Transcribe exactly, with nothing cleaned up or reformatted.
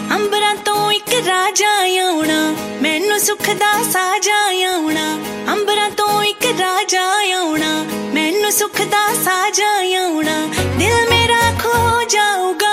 ਅੰਬਰਾਂ ਤੋਂ ਇੱਕ ਰਾਜਾ ਆਉਣਾ, ਮੈਨੂੰ ਸੁੱਖ ਦਾ ਸਾਜਾ ਆਉਣਾ। ਅੰਬਰਾਂ ਤੋਂ ਇੱਕ ਰਾਜਾ ਆਉਣਾ, ਮੈਨੂੰ ਸੁੱਖ ਦਾ ਸਾਜਾ ਆਉਣਾ। ਦਿਲ ਮੇਰਾ ਖੋ ਜਾਊਗਾ